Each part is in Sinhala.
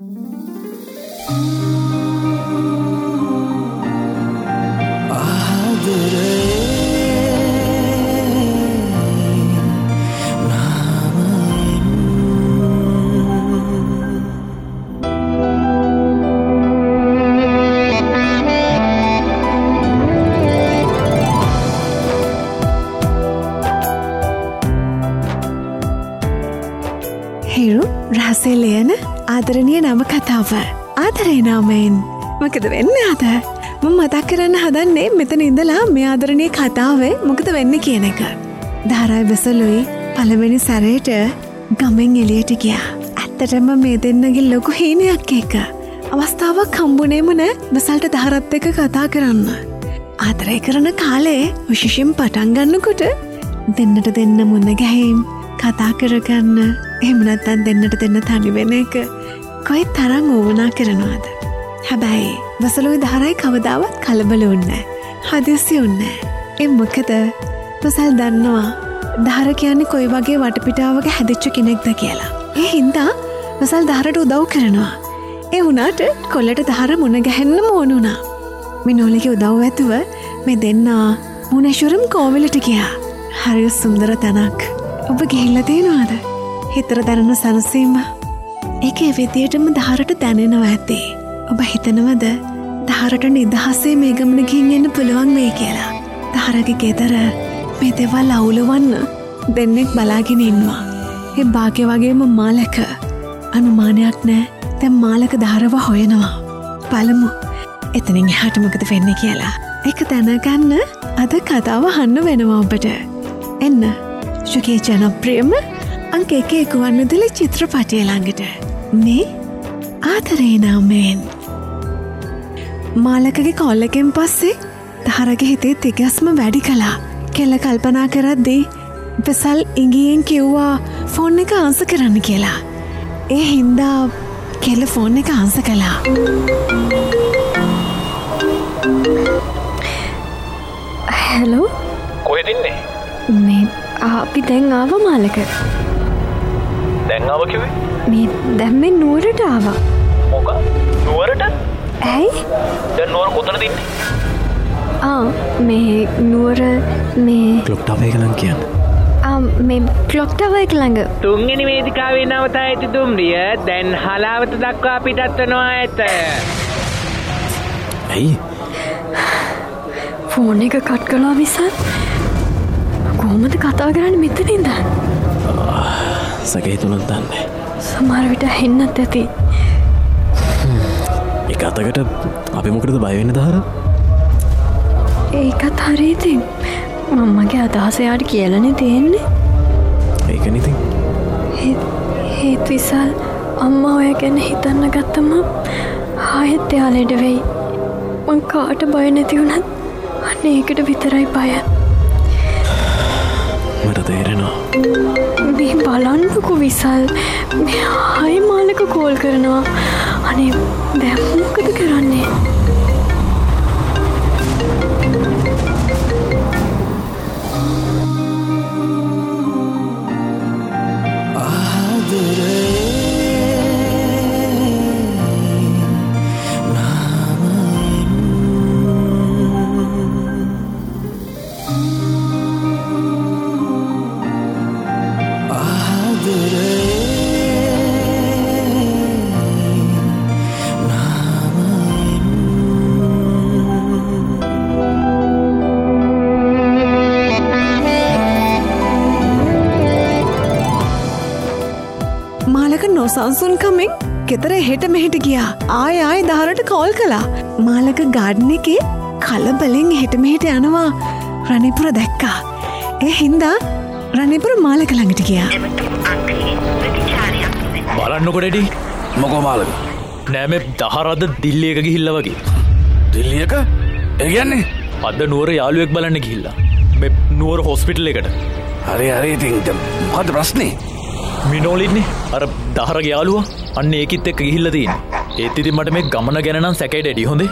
රහසේ ලියන ආදරණීය නවකතාව ආදරේ නාමයෙන්. මොකද වෙන්නේ අද? මම මතක් කරන්න හදන්නේ මෙතන ඉඳලා මේ ආදරණීය කතාවේ මොකද වෙන්නේ කියන එක. ධාරායි බසලුයි පළවෙනි සැරේට ගමෙන් එළියට ගියා. ඇත්තටම මේ දෙන්නගේ ලොකු හීනයක් එක. අවස්ථාවක් හම්බුනේම නෑ බසල්ට ධාරත් එක්ක කතා කරන්න. ආදරය කරන කාලේ විශේෂයෙන් පටන් ගන්නකොට දෙන්නට දෙන්න මුණ ගැහිම් කතා කරගන්න එහෙම නැත්නම් දෙන්නට දෙන්න තනි වෙන එක කොයි තරම් ඕවනා කරනවද? හැබැයි බසලුයි ධාරායි කවදාවත් කලබල වුණේ නැහැ. හදිස්සි වුණේ නැහැ. ඒ මොකද බසල් දන්නවා ධාර කියන්නේ කොයි වගේ වටපිටාවක හැදිච්ච කෙනෙක්ද කියලා. ඒ හින්දා බසල් ධාරට උදව් කරනවා. ඒ වුණාට කොල්ලට ධාර මුණ ගැහෙන්නම ඕන වුණා. මිනෝලගේ උදව් ඇතුව මේ දෙන්නා මුණේශ්වරම් කෝවිලට ගියා. හරි සුන්දර තැනක්. ඔබ ගිහිල්ලා තියෙනවද? හිතර දැනෙන සනසීම ඒකේ විදියටම ධාරට දැනෙනවා ඇති. ඔබ හිතනවද ධාරට නිදහසේ මේ ගමන ගිහින් එන්න පුළුවන් වෙයි කියලා? ධාරගේ ගෙදර මේ දේවල් අවුලවන්න දෙන්නෙක් බලාගෙන ඉන්නවා. ඒ භාග්‍ය වගේම මාලක අනුමානයක් නෑ. දැන් මාලක ධාරව හොයනවා. බලමු එතනින් එහාට මොකද වෙන්නේ කියලා. ඒක දැනගන්න අද කතාව අහන්න වෙනවා ඔබට. එන්න ශුකේ ජනප්‍රියම අංක 1 ගුවන්විදුලි චිත්‍රපටය ළඟට. මේ ආදරේ නාමයෙන්. මාලකගේ කෝල් එකෙන් පස්සේ ධාරගේ හිතේ තිගස්ම වැඩි කළා. කෙල්ල කල්පනා කරද්දී බසල් ඉංගියෙන් කිව්වා ෆෝන් එක ආන්සර් කරන්න කියලා. ඒ හින්දා කෙල්ල ෆෝන් එක ආන්සර් කළා. හෙලෝ. කොහෙද ඉන්නේ? මේ අපි දැන් ආවා මාලක. දැන් ආව කිව්වේ? මේ දැන් මේ නුවරට ආවා. මොකක්? නුවරට? ඇයි? දැන් නුවර කොතනද ඉන්නේ? මේ නුවර මේ ක්ලොක් ටවර් එක ළඟ කියන්නේ. මේ ක්ලොක් ටවර් එක ළඟ. තුන්වෙනි වේදිකාවේ නවතා ඇති දුම්රිය දැන් හලාවත දක්වා පිටත් වෙනවා ඇත. ඇයි? ෆෝන් එක කට් කළා විසල්. කොහොමද කතා කරන්නේ මෙතන ඉඳන්? සගේ තුනක් දන්නේ. සමහර විට හෙන්නත් ඇති. ඒක අතකට අපි මොකටද බය වෙන්නේ ධාර? ඒකත් හරි ඉතින්. මම්මගේ අදහස යාට කියලානේ තියෙන්නේ. ඒකනේ ඉතින්. හේත් විසල් අම්මා ඔය ගැන හිතන්න ගත්තම ආයෙත් එයා ලෙඩ වෙයි. මං කාට බය නැති වුණත් අනේ ඒකට විතරයි බය. මට තේරෙනවා. මේ බලන්නකෝ විසල්. මේ ආයි මාලක කෝල් කරනවා. අනේ දැන් මොකද කරන්නේ? සංසුන්කමෙන් ගෙදර හෙට මෙහෙට ගියා. ආය ධාරට කෝල් කළා. මාලක ගාඩන් එකේ කලබලෙන් හෙට මෙහෙට යනවා රණිපුර දැක්කා. ඒ හින්දා රණිපුර මාලක ළඟට ගියා. බලන්නකො ඩෙඩි. මොකෝ මාලක? නෑ මේ දහරද දිල්ලි එක ගිහිල්ලා වගේ. දිල්ලි එක? ඒ කියන්නේ අද නුවර යාළුවෙක් බලන්න ගිහිල්ලා. මේ නුවර හොස්පිටල් එකට. හරි ඉතින් මොකද ප්‍රශ්නේ? මිනෝලින්නේ අර දහරගේ යාළුවා අන්න ඒකිත් එක්ක ගිහිල්ලා තියෙන්නේ. ඒත් ඉතින් මට මේ ගමන ගැන නම් සැකයි ඩෙඩි හොඳේ.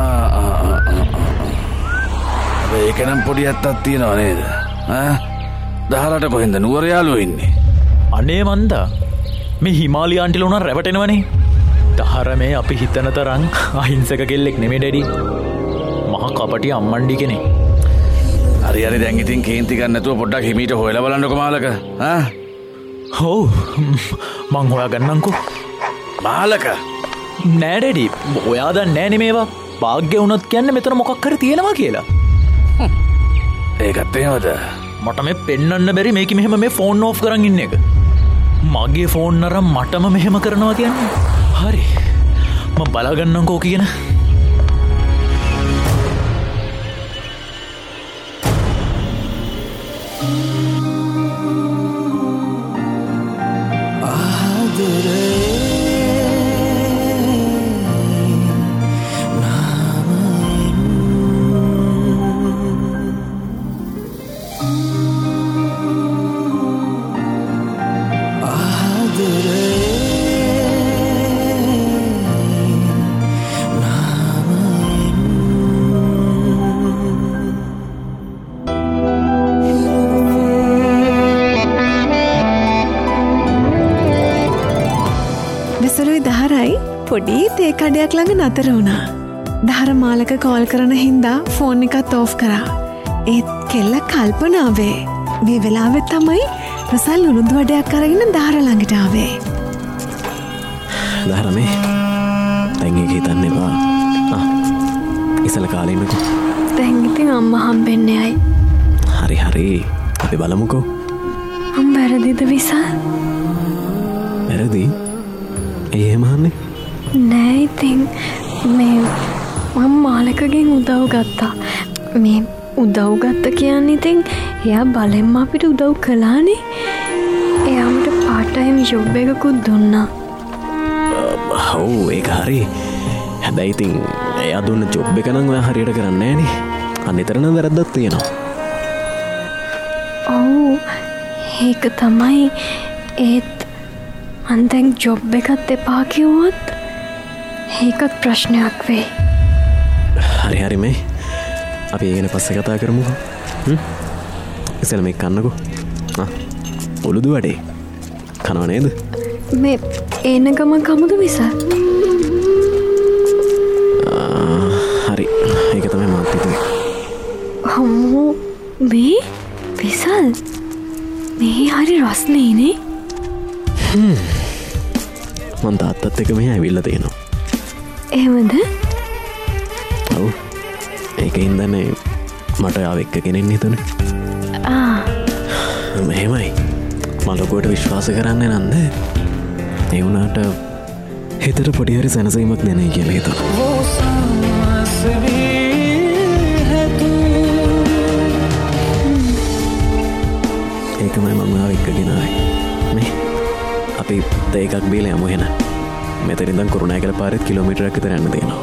ඒක නම් පොඩි ඇත්තක් තියෙනව නේද? දහරට කොහෙන්ද නුවර යාළුවෝ ඉන්නේ? අනේ මන්දා මේ හිමාලය ආන්ටිලා උනා රැවටෙනවනේ. දහර මේ අපි හිතන තරම් අහිංසක කෙල්ලෙක් නෙමෙයි ඩැඩි. මහා කපටි අම්මණ්ඩි කෙනෙක්. හරි දැන් ඉතින් කේන්ති ගන්න නැතුව පොඩ්ඩක් හිමීට හොයලා බලන්නකෝ මාලක. ඔව් මං හොයාගන්නම්කෝ. මාලක නෑ ඩැඩි ඔයා දන්නේ නෑනේ මේවා. භාග්‍ය වුණොත් කියන්නේ මෙතන මොකක් හරි තියෙනවා කියලා. ඒකත් එහෙමද? මට මේ පෙන්වන්න බැරි මේක මෙහෙම මේ ෆෝන් ඕෆ් කරන් ඉන්න එක. මගේ ෆෝන් අරන් මටම මෙහෙම කරනවා කියන්නේ. හරි මම බලාගන්නම්කෝ කියන. පොඩි තේ කඩයක් ළඟ නතර වුණා. දහර මාලක කෝල් කරන හින්දා ෆෝන් එකත් ඕෆ් කරා. ඒත් කෙල්ල කල්පනාවේ මේ වෙලාවෙත් තමයි රසල් උළුදු වඩයක් අරගෙන දහර ළඟට ආවේ. දහර මේ දැන් ඒක හිතන්න එපා. ඉසල කාලේ ඉන්නකෝ. දැන් ඉතින් අම්මා හම්බෙන්නේ අය. හරි අපි බලමුකෝ. වැරදිද විසල්? වැරදි? එහෙම අහන්නේ? නෑ ඉතින් මේ මම මාලකගෙන් උදව් ගත්තා. මේ උදව් ගත්ත කියන්නේ ඉතින් එයා බලෙන්ම අපිට උදව් කළානේ. එයාට පාර්ට් ටයිම් ජොබ් එකකුත් දුන්නා. ඔව් ඒක හරි. හැබැයි ඉතින් එයා දුන්න ජොබ් එක නම් ඔයා හරියට කරන්නේ නෑනේ. අනිතරනම් වැරද්දක් තියෙනවා. ඔව් ඒක තමයි. ඒත් මං දැන් ජොබ් එකත් එපා කිව්වොත් ඒකත් ප්‍රශ්නයක් වෙයි. හරි මේ අපි ඒ ගැන පස්සේ කතා කරමුකෝ. ඉතින් මේ කන්නකෝ. උළුදු වඩේ කනව නේද? මේ එන ගමන් කමුද විසල්? හරි ඒක තමයි මම හිතුවේ. අම්මෝ මේ විසල් මේ හරි රස්නේනේ. මං තාත්තත් එක මෙහා ඇවිල්ලා තියෙනවා. එහෙමද? ඔව් ඒක හින්දානේ මට ආව එක්ක කෙනෙක් හිතුනේ. මෙහෙමයි මම ලොකුවට විශ්වාස කරන්නේ නැන්ද. ඒ වුණාට හිතට පොඩි හරි සැනසීමක් දැනෙයි කියලා හිතුවා. ඒකමයි මම ආව එක්ක ගෙනාවේ. මේ අපි දෙකක් බීලා යමු එහෙනම්. මෙතන ඉඳන් කුරුණෑගල පාරෙත් කිලෝමීටරයක් විතර යන්න තියෙනවා.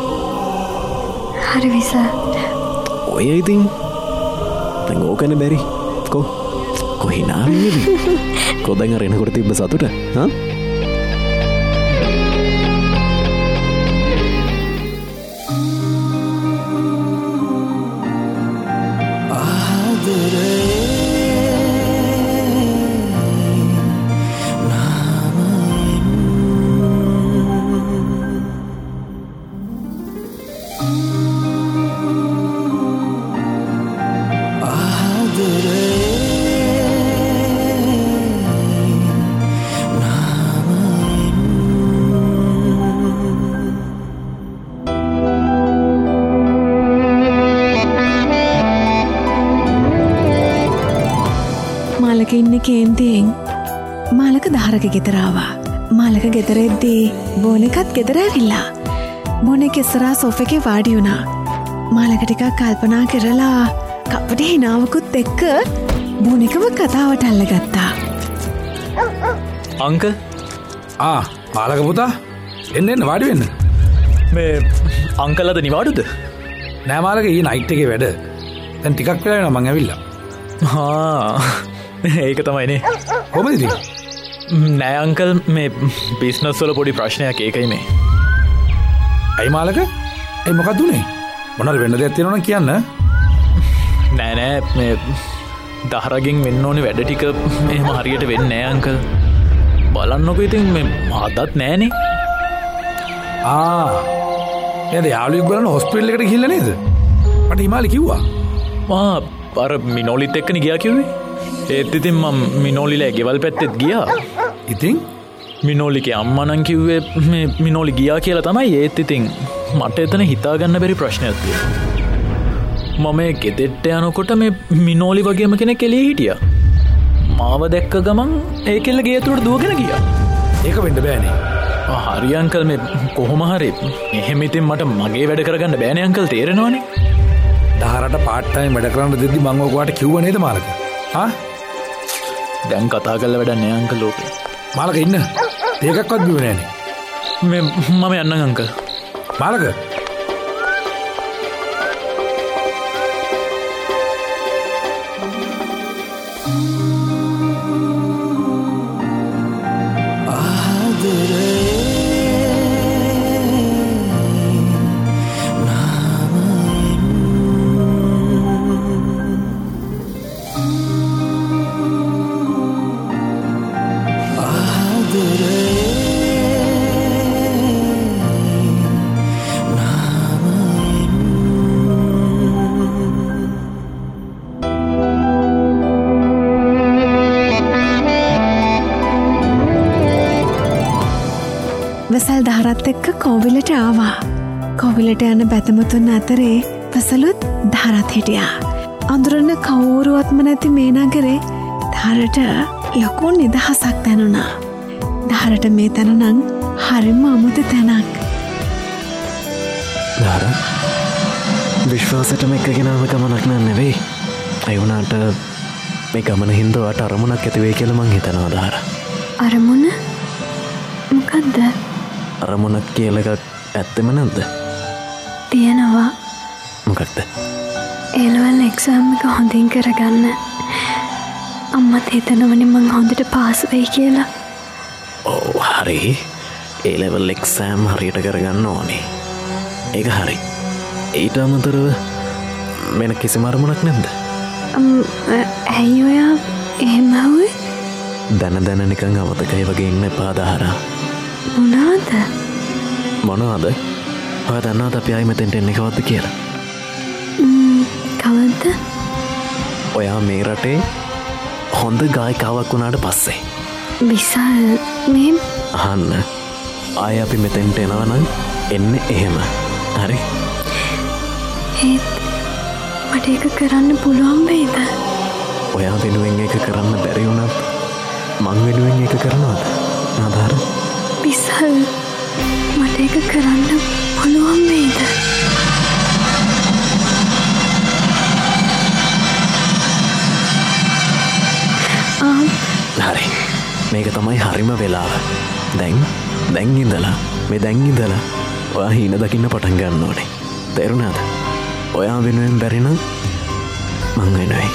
හරි විසල්. ඔය ඉතින් දැන් ඕකනේ බැරි. කොහිනා වෙන්නේද? කොහෙන් අර එනකොට තිබ්බ සතුට? මාලක ඉන්න කේන්තියෙන් මාලක දහරක ගෙදරාවා. මාලක ගෙදරෙද්දී බෝනෙකත් ගෙදර ඇවිල්ලා. බෝනෙක් ඉස්සරහා සෝෆා එකේ වාඩි වුණා. මාලක ටිකක් කල්පනා කරලා කපටි හිනාවකුත් එක්ක බෝනෙකම කතාවට අල්ලගත්තා. අංකල් මාලක පුතා එන්න වාඩි වෙන්න. මේ අංකල් අද නිවාඩුද? නෑ මාලක ඊ නයිට් එකේ වැඩ. දැන් ටිකක් වෙලා වෙනවා මං ඇවිල්ලා. ඒක තමයිනේ. කොහමද ඉතින්? නෑ අංකල් මේ බිස්නස් වල පොඩි ප්‍රශ්නයක් ඒකයි මේ. ඇයි මාලක? ඒ මොකක්ද උනේ? මොනවාද වෙන්න දෙයක් තියෙනවනම් කියන්න. නෑ මේ දහරගෙන් වෙන්න ඕනේ වැඩ ටික එහෙම හරියට වෙන්නේ නෑ අංකල්. බලන්නකෝ ඉතින් මේ අදත් නෑනේ. නේද යාළුවෙක් බලන්න හොස්පිටල් එකට ගිහිල්ලා නේද? මට හිමාලි කිව්වා. මා අර මිනෝලිත් එක්කනේ ගියා කිව්වේ. ඒත් ඉතින් මම මිනෝලිලා ගෙවල් පැත්තෙත් ගියා. ඉතින් මිනෝලිගේ අම්මා නම් කිව්වේ මේ මිනෝලි ගියා කියලා තමයි. ඒත් ඉතින් මට එතන හිතාගන්න බැරි ප්‍රශ්නයක් තියෙනවා. මම මේ ගෙදෙට්ට යනකොට මේ මිනෝලි වගේම කෙනෙක් එළියේ හිටියා. මාව දැක්ක ගමන් ඒ කෙල්ල ගේ ඇතුළට දුවගෙන ගියා. ඒක වෙන්න බෑනේ. හරි අංකල් මේ කොහොම හරි එහෙම ඉතින් මට මගේ වැඩ කරගන්න බෑනේ අංකල් තේරෙනවනේ. දහරට පාට් ටයිම් වැඩ කරන්න දෙද්දි මම ඔයාට කිව්වා නේද මාලක? දැන් කතා කරලා වැඩක් නෑ අංකල් ඕක. මාලක ඉන්න. දෙකක්වත් බිව නෑනේ. මම යන්නම් අංකල්. මාලක වසල් දහරත් එක්ක කෝවිලට ආවා. කෝවිලට යන බැතමුතුන් අතරේ වසලුත් දහරත් හිටියා. අඳුරන්න කවුරුවත්ම නැති මේ නගරේ දහරට ලොකු නිදහසක් දැනුණා. දහරට මේ තැනනම් හරිම අමුතු තැනක්. දහර විශ්වාසයටම එක්කගෙනාව ගමනක් නෑ නෙවෙයි. ඒ වුණාට මේ ගමන හින්දා වට අරමුණක් ඇති වෙයි කියලා මං හිතනවා දහර. අරමුණ මොකද්ද? අරමුණක් කියලා එකක් ඇත්තෙම නැද්ද? තියෙනවා. මොකක්ද? A-level exam එක හොඳින් කරගන්න. අම්මත් හිතනවනේ මං හොඳට පාස් වෙයි කියලා. ඔව් හරි. A-level exam හරියට කරගන්න ඕනේ. ඒක හරි. ඊට අමතරව වෙන කිසිම අරමුණක් නැද්ද? ඇයි ඔයා එහෙම හුවේ? දැන නිකන් අවතකයි වගේ ඉන්න එපා දහරා. මොනාද? මොනවාද? ඔයා දන්නවද අපි ආයි මෙතෙන්ට එන්නේ කවද්ද කියලා? කවද්ද? ඔයා මේ රටේ හොඳ ගායිකාවක් වුණාට පස්සේ. විසල් මේ අහන්න. ආයි අපි මෙතෙන්ට එනවනම් එන්නේ එහෙම. හරි? ඒත් මට ඒක කරන්න පුළුවන් වෙයිද? ඔයා වෙනුවෙන් ඒක කරන්න බැරි වුණත් මං වෙනුවෙන් ඒක කරනවද? ආධාර? විසල් මට ඒක කරන්න පුළුවන් වෙයිද? හරි. මේක තමයි හරිම වෙලාව. දැන් ඉඳලා ඔයා හීන දකින්න පටන් ගන්න ඕනේ. තේරුණාද? ඔයා වෙනුවෙන් බැරි නම් මං වෙනුවෙන්.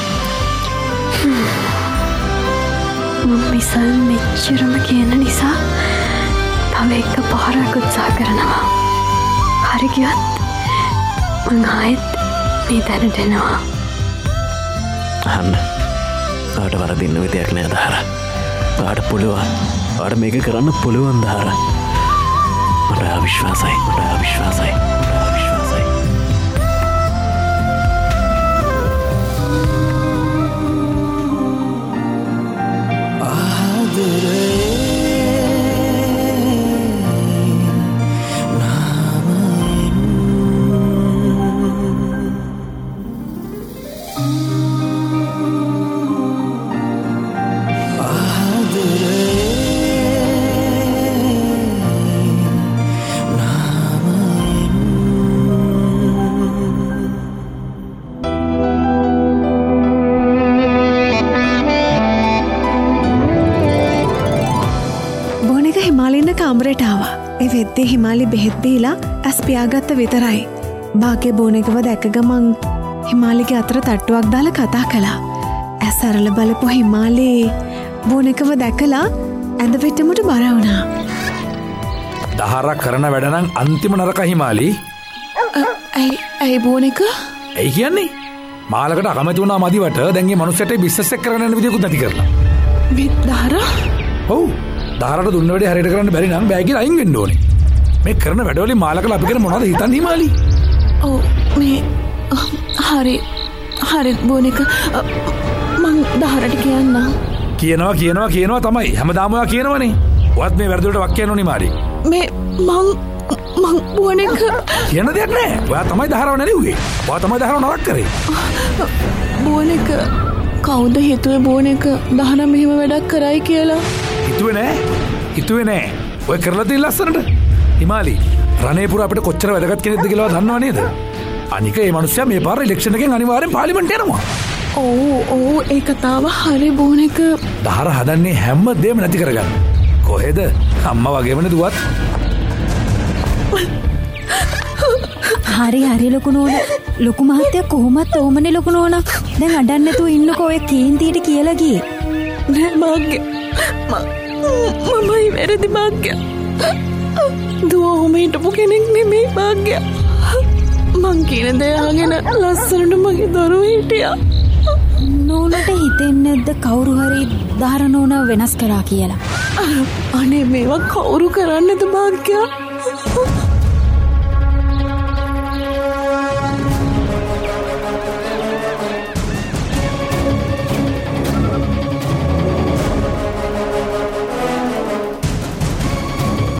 මම විසල් මෙච්චරම කියන නිසා තව එක පහරක් උත්සාහ කරනවා. හරි ගියොත් මං ආයෙත් මේ තැනට එනවා. අහන්න. ඔයාට වරදින්න විදියක් නෑ දහර. ඔයාට පුළුවන්. ඔයාට මේක කරන්න පුළුවන් දහර. මට විශ්වාසයි. කාමරේටාව. ඒ වෙද්දේ හිමාලි බෙහෙත් දීලා ඇස් පියාගත්ත විතරයි. බාගේ බෝනෙකව දැක ගමන් හිමාලිගේ අතර තට්ටුවක් දාලා කතා කළා. ඇස් අරල බලපු හිමාලි බෝනෙකව දැකලා ඇඳ පිටමුට බර වුණා. දහරක් කරන වැඩ නම් අන්තිම නරක හිමාලි. ඇයි බෝනෙක? ඇයි කියන්නේ? මාලකට අකමැති වුණා මදිවට දැන් මේ මනුස්සයට බිස්නස් එක කරගෙන යන විදියකුත් නැති කරලා. දහර? ඔව්. දහරට දුන්න වැඩේ හරියට කරන්න බැරි නම් බෑ කියලා අයින් වෙන්න ඕනේ. මේ කරන වැඩවලින් මාලකල අපි ගැන මොනවද හිතන්නේ හිමාලි? ඔව් මේ හරි බෝනික මං දහරට කියනවා තමයි හැමදාම ඔයා කියනවනේ. ඔයත් මේ වැරදිවලට වක් කියනෝනේ මාරි. මේ මං බෝනික කියන දෙයක් නෑ. ඔයා තමයි දහරව නැරිව්වේ. ඔයා තමයි දහරව නරක කරේ. බෝනික කවුද හිතුවේ බෝනික දහන මෙහෙම වැඩක් කරයි කියලා? හිතුවේ නෑ. ඔය කරලා තියෙන ලස්සනට. හිමාලි රණේපුර අපිට කොච්චර වැදගත් කෙනෙක්ද කියලා දන්නව නේද? අනික මේ මිනිස්සයා මේ පාර ඉලෙක්ෂන් එකෙන් අනිවාර්යෙන් පාර්ලිමේන්ත යනවා. ඔව් ඒ කතාව හරි බෝනික. දහර හදන්නේ හැම දෙයක්ම නැති කරගන්න. කොහෙද? අම්මා වගේමනේ දුවත්. හරි ලොකු නෝනා. ලොකු මහත්තයා කොහොමත් ඕමනේ ලොකු නෝනා. දැන් අඩන්න නැතුව ඉන්නකෝ ඔය කේන්තියට කියලා ගියේ. නෑ භාග්‍ය. මමයි වැරදි භාග්‍ය. දුව ඔහොම හිටපු කෙනෙක් නෙමෙයි භාග්‍ය. මං කියන දේ අහගෙන ලස්සනට මගේ දරුවෝ හිටියා. නෝනට හිතෙන්නේ නැද්ද කවුරු හරි දහර නෝනා වෙනස් කරා කියලා? අනේ මේවා කවුරු කරන්නේද භාග්‍ය?